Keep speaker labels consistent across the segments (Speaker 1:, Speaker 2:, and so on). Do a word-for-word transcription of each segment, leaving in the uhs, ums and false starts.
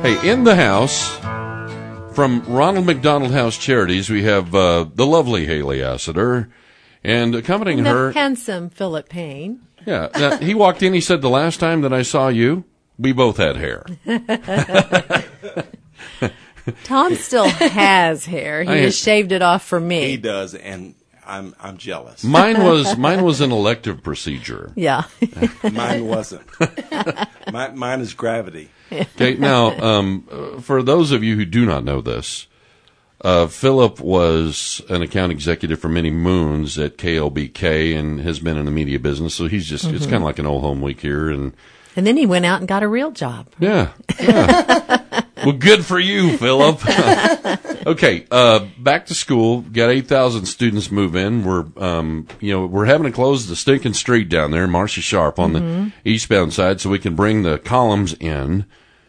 Speaker 1: Hey, in the house, from Ronald McDonald House Charities, we have uh, the lovely Haley Assiter, and accompanying
Speaker 2: and the
Speaker 1: her...
Speaker 2: handsome Philip Payne.
Speaker 1: Yeah, now, he walked in, he said, the last time that I saw you, we both had hair.
Speaker 2: Tom still has hair. He
Speaker 1: I-
Speaker 2: just shaved it off for me.
Speaker 3: He does, and I'm I'm jealous.
Speaker 1: Mine was mine was an elective procedure.
Speaker 2: Yeah.
Speaker 3: Mine wasn't. mine, mine is gravity.
Speaker 1: Okay, now, um, uh, for those of you who do not know this, uh, Philip was an account executive for many moons at K L B K and has been in the media business, so he's just, it's kind of like an old home week here. And
Speaker 2: And then he went out and got a real job.
Speaker 1: yeah, yeah. Well, good for you, Philip. Okay, uh, back to school. Got eight thousand students move in. We're, um, you know, we're having to close the stinking street down there, Marcia Sharp, on
Speaker 2: Mm-hmm.
Speaker 1: the eastbound side, so we can bring the columns in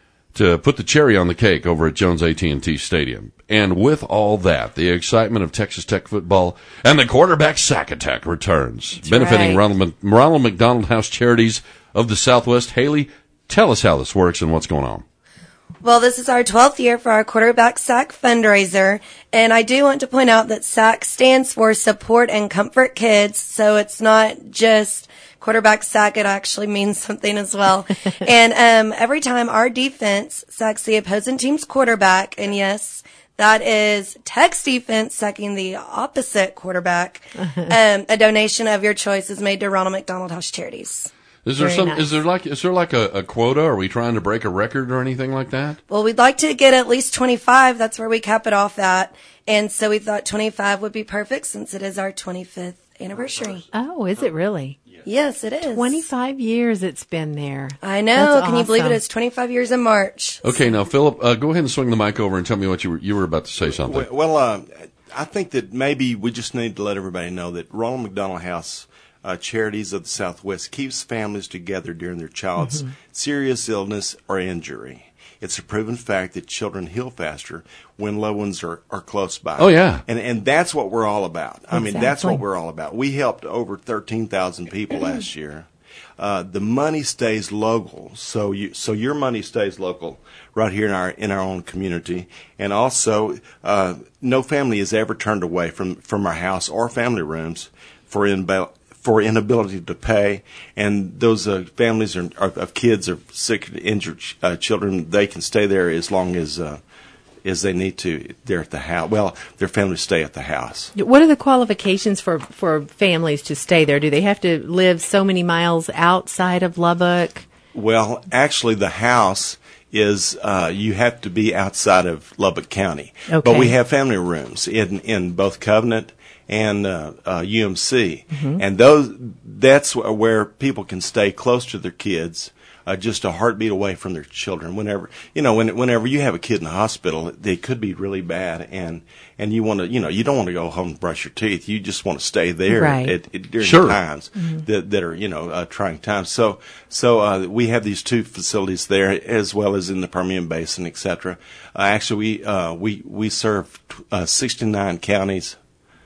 Speaker 1: to put the cherry on the cake over at Jones A T and T Stadium. And with all that, the excitement of Texas Tech football and the quarterback sack attack returns,
Speaker 2: That's
Speaker 1: benefiting
Speaker 2: right.
Speaker 1: Ronald, Ronald McDonald House Charities of the Southwest. Haley, tell us how this works and what's going on.
Speaker 4: Well, this is our twelfth year for our quarterback sack fundraiser, and I do want to point out that SAC stands for Support and Comfort Kids, so it's not just quarterback sack, it actually means something as well. And um, every time our defense sacks the opposing team's quarterback, and yes, that is Tech's defense sacking the opposite quarterback, um, a donation of your choice is made to Ronald McDonald House Charities.
Speaker 1: Is there
Speaker 2: Very
Speaker 1: some?
Speaker 2: nice.
Speaker 1: Is there like? Is there like a, a quota? Are we trying to break a record or anything like that?
Speaker 4: Well, we'd like to get at least twenty-five. That's where we cap it off at. And so we thought twenty-five would be perfect since it is our twenty-fifth anniversary.
Speaker 2: Oh, is it really?
Speaker 4: Yes, it is.
Speaker 2: twenty-five years it's been there.
Speaker 4: I know.
Speaker 2: That's
Speaker 4: Can you believe it?
Speaker 2: awesome.
Speaker 4: It's twenty-five years in March.
Speaker 1: Okay, now Philip, uh, go ahead and swing the mic over and tell me what you were you were about to say something.
Speaker 3: Well, uh, I think that maybe we just need to let everybody know that Ronald McDonald House uh, Charities of the Southwest keeps families together during their child's serious illness or injury. It's a proven fact that children heal faster when loved ones are, are close by.
Speaker 1: Oh, yeah.
Speaker 3: And and that's what we're all about. I mean, that's
Speaker 2: Exactly.
Speaker 3: what we're all about. We helped over thirteen thousand people last year. Uh, the money stays local, so you so your money stays local right here in our in our own community, and also uh, no family is ever turned away from, from our house or family rooms for inba- for inability to pay, and those uh, families are, are, of kids of sick, injured uh, children. They can stay there as long as uh, as they need to. They're at the house. Well, their families stay at the house.
Speaker 2: What are the qualifications for, for families to stay there? Do they have to live so many miles outside of Lubbock?
Speaker 3: Well, actually, the house is uh, you have to be outside of Lubbock County,
Speaker 2: Okay.
Speaker 3: but we have family rooms in in both Covenant and uh, uh, U M C, and those that's wh- where people can stay close to their kids, uh, just a heartbeat away from their children. Whenever you know, when, whenever you have a kid in the hospital, they could be really bad, and and you want to, you know, you don't want to go home and brush your teeth. You just want to stay there
Speaker 2: Right.
Speaker 3: at, at, during
Speaker 1: Sure.
Speaker 3: times that that are you know uh, trying times. So so uh, we have these two facilities there, as well as in the Permian Basin, et cetera. Uh, actually, we uh, we we serve uh, sixty-nine counties.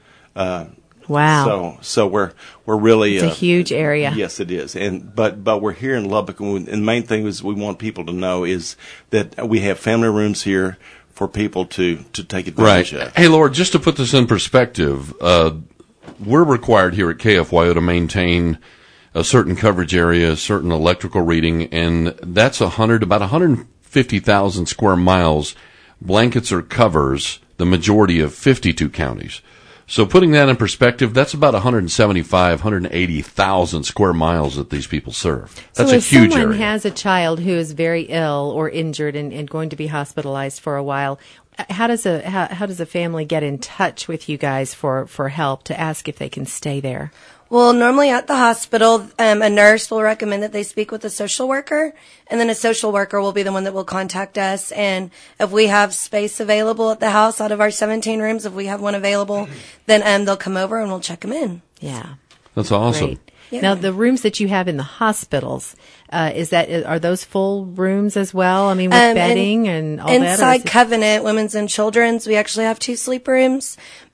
Speaker 2: Wow.
Speaker 3: So, so we're we're really
Speaker 2: It's a
Speaker 3: uh,
Speaker 2: huge area.
Speaker 3: Yes, it is. And but but we're here in Lubbock, and, we, and the main thing is we want people to know is that we have family rooms here for people to to take advantage
Speaker 1: Right.
Speaker 3: of.
Speaker 1: Hey, Lord, just to put this in perspective, uh, we're required here at K F Y O to maintain a certain coverage area, a certain electrical reading, and that's a hundred, about one hundred fifty thousand square miles, blankets or covers the majority of fifty-two counties. So putting that in perspective, that's about one hundred seventy-five, one hundred eighty thousand square miles that these people serve. That's
Speaker 2: so
Speaker 1: a
Speaker 2: if
Speaker 1: huge
Speaker 2: someone
Speaker 1: area.
Speaker 2: has a child who is very ill or injured and, and going to be hospitalized for a while, how does a how, how does a family get in touch with you guys for, for help to ask if they can stay there?
Speaker 4: Well, normally at the hospital, um, a nurse will recommend that they speak with a social worker, and then a social worker will be the one that will contact us. And if we have space available at the house out of our seventeen rooms, if we have one available, then um, they'll come over and we'll check them in.
Speaker 2: Yeah.
Speaker 1: That's awesome.
Speaker 2: Great.
Speaker 4: Yeah.
Speaker 2: Now, the rooms that you have in the hospitals, uh, is that are those full rooms as well? I mean, with
Speaker 4: Um,
Speaker 2: bedding
Speaker 4: in-
Speaker 2: and all that? or
Speaker 4: Inside
Speaker 2: is it-
Speaker 4: Covenant, women's and children's, we actually have two sleep rooms.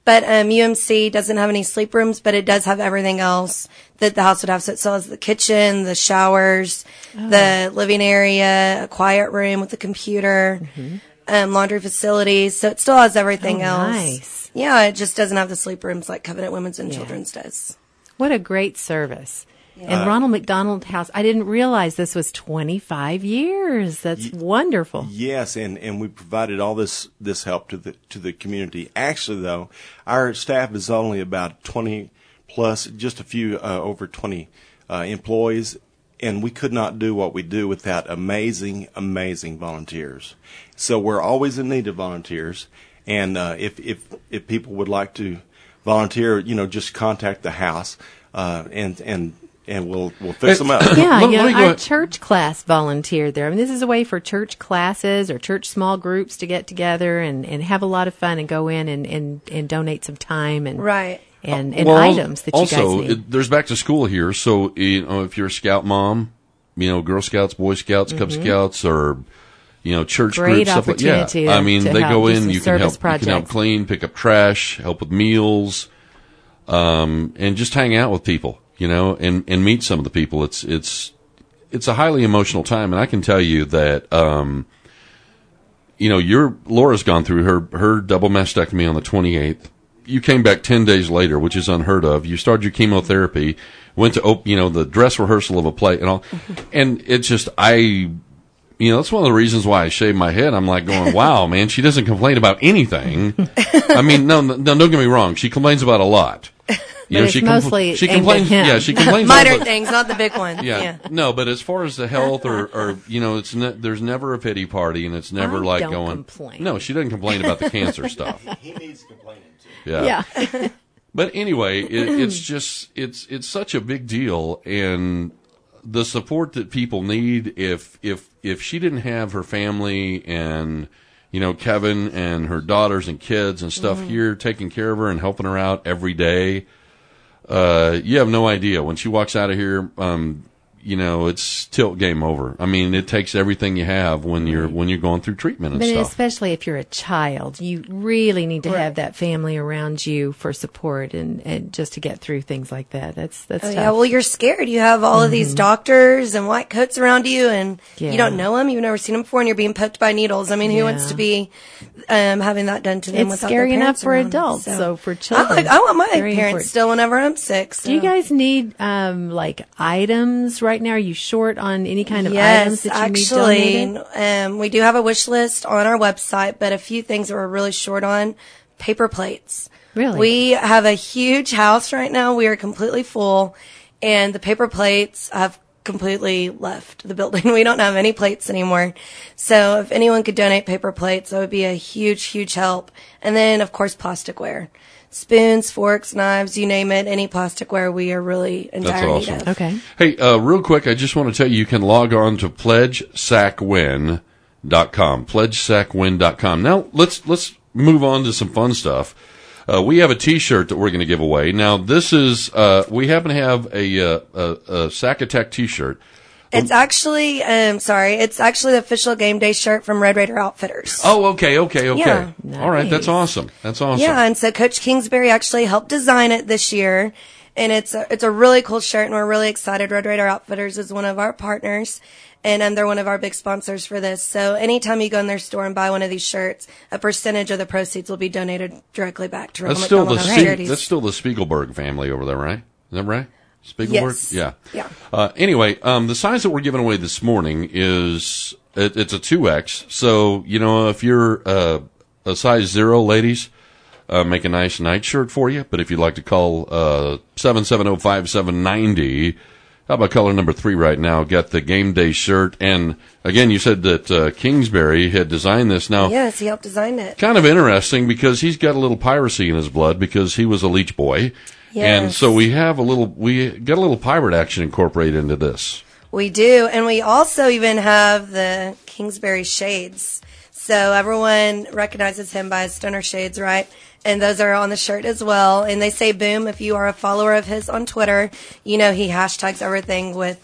Speaker 4: But um, U M C doesn't have any sleep rooms, but it does have everything else that the house would have. So it still has the kitchen, the showers, oh. the living area, a quiet room with a computer, mm-hmm. um, laundry facilities. So it still has everything
Speaker 2: oh,
Speaker 4: else.
Speaker 2: Nice.
Speaker 4: Yeah, it just doesn't have the sleep rooms like Covenant Women's and yeah. Children's does.
Speaker 2: What a great service. Yeah. And Ronald McDonald House, I didn't realize this was twenty-five years. That's y- wonderful.
Speaker 3: Yes, and, and we provided all this, this help to the to the community. Actually, though, our staff is only about twenty plus, just a few uh, over twenty uh, employees, and we could not do what we do without amazing, amazing volunteers. So we're always in need of volunteers, and uh, if if if people would like to volunteer, you know, just contact the house, uh, and and. And we'll we'll fix them up.
Speaker 2: Yeah,
Speaker 1: let,
Speaker 2: you
Speaker 1: let
Speaker 2: know, our church class volunteered there. I mean, this is a way for church classes or church small groups to get together and, and have a lot of fun and go in and, and, and donate some time and
Speaker 4: right.
Speaker 2: and, and
Speaker 1: well,
Speaker 2: items that
Speaker 1: also,
Speaker 2: you guys need.
Speaker 1: It, there's back to school here, so you know if you're a Scout mom, you know Girl Scouts, Boy Scouts, Cub mm-hmm. Scouts, or you know church
Speaker 2: Great
Speaker 1: groups, stuff like yeah.
Speaker 2: To,
Speaker 1: I mean, they go in, you can help,
Speaker 2: projects.
Speaker 1: you can help clean, pick up trash, help with meals, um, and just hang out with people. You know, and, and meet some of the people. It's it's it's a highly emotional time, and I can tell you that, um, you know, your Laura's gone through her her double mastectomy on the twenty-eighth. You came back ten days later, which is unheard of. You started your chemotherapy, went to op- you know the dress rehearsal of a play, and all, and it's just I, you know, that's one of the reasons why I shave my head. I'm like going, wow, man, she doesn't complain about anything. I mean, no, no, don't get me wrong, she complains about a lot.
Speaker 2: You know,
Speaker 1: she
Speaker 2: it's mostly
Speaker 1: compl- she complains. Yeah, she complains.
Speaker 4: Minor things, not the big ones.
Speaker 1: Yeah.
Speaker 4: yeah,
Speaker 1: no, but as far as the health, or, or you know, it's ne- there's never a pity party, and it's never
Speaker 2: I
Speaker 1: like
Speaker 2: don't
Speaker 1: going.
Speaker 2: Complain.
Speaker 1: No, she doesn't complain about the cancer stuff.
Speaker 3: He needs complaining too.
Speaker 1: Yeah.
Speaker 2: Yeah.
Speaker 1: But anyway, it, it's just it's it's such a big deal, and the support that people need. If if if she didn't have her family and you know Kevin and her daughters and kids and stuff mm-hmm. here taking care of her and helping her out every day. Uh, you have no idea when she walks out of here. Um, you know, it's tilt game over. I mean, it takes everything you have when you're when you're going through treatment and
Speaker 2: but
Speaker 1: stuff.
Speaker 2: Especially if you're a child, you really need to
Speaker 4: right.
Speaker 2: have that family around you for support and, and just to get through things like that. That's that's
Speaker 4: oh,
Speaker 2: tough.
Speaker 4: yeah. Well, you're scared. You have all mm-hmm. of these doctors and white coats around you, and
Speaker 2: yeah.
Speaker 4: you don't know them. You've never seen them before, and you're being poked by needles. I mean, who
Speaker 2: yeah.
Speaker 4: wants to be um, having that done to them?
Speaker 2: It's
Speaker 4: without
Speaker 2: scary
Speaker 4: their
Speaker 2: enough for
Speaker 4: around?
Speaker 2: adults,
Speaker 4: So,
Speaker 2: so for children,
Speaker 4: I, like, I want my
Speaker 2: very
Speaker 4: parents
Speaker 2: important.
Speaker 4: still whenever I'm sick. So.
Speaker 2: Do you guys need um, like items right now? Are you short on any kind of
Speaker 4: yes,
Speaker 2: items that you
Speaker 4: actually,
Speaker 2: need donated?
Speaker 4: Um, we do have a wish list on our website, but a few things that we're really short on: paper plates.
Speaker 2: Really?
Speaker 4: We have a huge house right now. We are completely full, and the paper plates have completely left the building. We don't have any plates anymore. So if anyone could donate paper plates, that would be a huge, huge help. And then, of course, plasticware. Spoons, forks, knives, you name it, any plasticware, we are really in
Speaker 1: That's
Speaker 4: dire
Speaker 1: awesome.
Speaker 4: need of.
Speaker 2: Okay.
Speaker 1: Hey, uh, real quick, I just want to tell you, you can log on to pledge sac win dot com. pledge sac win dot com. Now, let's let's move on to some fun stuff. Uh, we have a T-shirt that we're going to give away. Now, this is, uh, we happen to have a, uh, a, a Sac Attack T-shirt.
Speaker 4: It's actually, um, sorry, it's actually the official game day shirt from Red Raider Outfitters.
Speaker 1: Oh, okay, okay, okay.
Speaker 4: Yeah.
Speaker 1: All right, that's
Speaker 2: Nice.
Speaker 1: awesome. That's awesome.
Speaker 4: Yeah, and so Coach Kingsbury actually helped design it this year, and it's a, it's a really cool shirt, and we're really excited. Red Raider Outfitters is one of our partners, and um, they're one of our big sponsors for this. So anytime you go in their store and buy one of these shirts, a percentage of the proceeds will be donated directly back to Ronald
Speaker 1: That's still the
Speaker 4: McDonald House
Speaker 1: Spieg-
Speaker 4: Charities.
Speaker 1: that's still the Spiegelberg family over there, right? Is that right? Spiegelberg?
Speaker 4: Yes.
Speaker 1: Yeah.
Speaker 4: Yeah.
Speaker 1: Uh, anyway, um, the size that we're giving away this morning is it, it's a two X. So you know, if you're uh, a size zero, ladies, uh, make a nice nightshirt for you. But if you'd like to call uh, seven seven zero five seven nine zero, how about color number three right now? Get the game day shirt. And again, you said that uh, Kingsbury had designed this. Now,
Speaker 4: Yes, he helped design it.
Speaker 1: kind of interesting because he's got a little piracy in his blood because he was a Leech boy.
Speaker 4: Yes.
Speaker 1: And so we have a little, we got a little pirate action incorporated into this.
Speaker 4: We do, and we also even have the Kingsbury shades. So everyone recognizes him by his Stoner shades, right? And those are on the shirt as well. And they say boom if you are a follower of his on Twitter. You know he hashtags everything with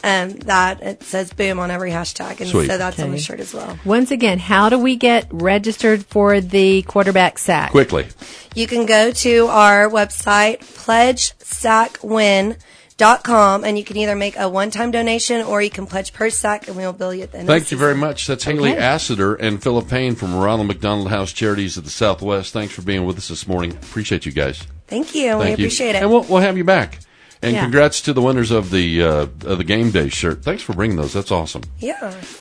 Speaker 4: um, that it says boom on every hashtag. And
Speaker 1: Sweet.
Speaker 4: so that's on the
Speaker 2: Okay.
Speaker 4: shirt as well.
Speaker 2: Once again, how do we get registered for the quarterback sack?
Speaker 1: Quickly.
Speaker 4: You can go to our website, pledge sack win dot com, and you can either make a one-time donation or you can pledge per sack, and we will bill you at the end of the
Speaker 1: Thank you
Speaker 4: season.
Speaker 1: very much. That's Haley
Speaker 2: Okay.
Speaker 1: Assiter and Philip Payne from Ronald McDonald House Charities of the Southwest. Thanks for being with us this morning. Appreciate you guys.
Speaker 4: Thank you. we
Speaker 1: Thank you.
Speaker 4: appreciate it.
Speaker 1: And we'll, we'll have you back. And
Speaker 2: Yeah.
Speaker 1: congrats to the winners of the uh, of the game day shirt. Thanks for bringing those. That's awesome.
Speaker 4: Yeah.